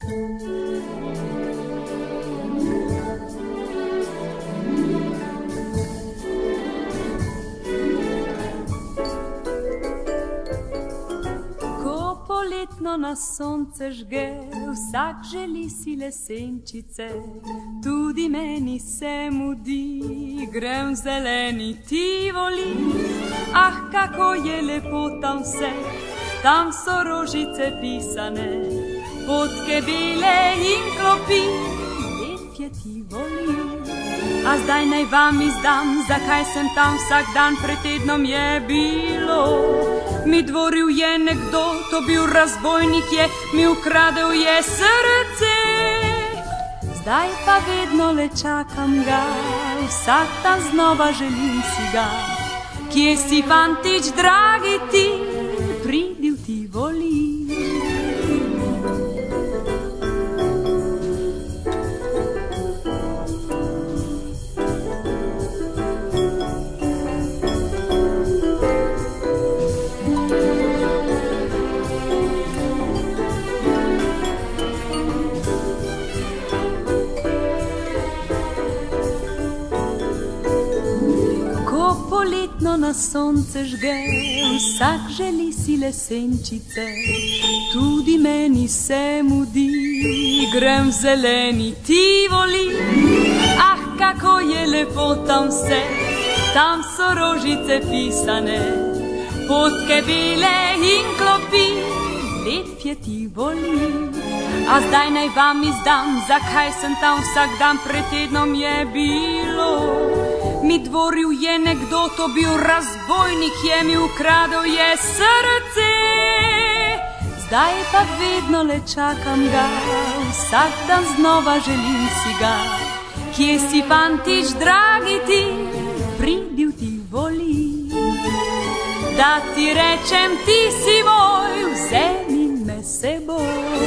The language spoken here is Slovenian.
Poletno na sonce žge, vsak želi sile senčice, tudi meni se mudi, grem v zeleni Tivoli. Ah, kako je lepo tam vse, tam so rožice pisane, potke bele in klopi, lep je Tivoli. A zdaj naj vam izdam, zakaj sem tam vsak dan, pred tednom je bilo. Mi dvoril je nekdo, to bil razbojnik je, mi ukradel je srce. Zdaj pa vedno le čakam ga, vsak dan znova želim si ga. Kje si, fantič, dragi ti, pridi v Tivoli. Poletno na sonce žge, vsak želi sile senčice, tudi meni se mudi, grem v zeleni Tivoli. Ah, kako je lepo tam vse, tam so rožice pisane, potke bele in klopi, lep je Tivoli. A zdaj naj vam izdam, zakaj sem tam vsak dan, pred tednom je bilo. Mi dvoril je nekdo, to bil razbojnik je, mi ukradel je srce. Zdaj pa vedno le čakam ga, vsak dan znova želim si ga. Kje si, fantič, dragi ti, pridi v Tivoli. Da ti rečem, ti si moj, vzemi me seboj.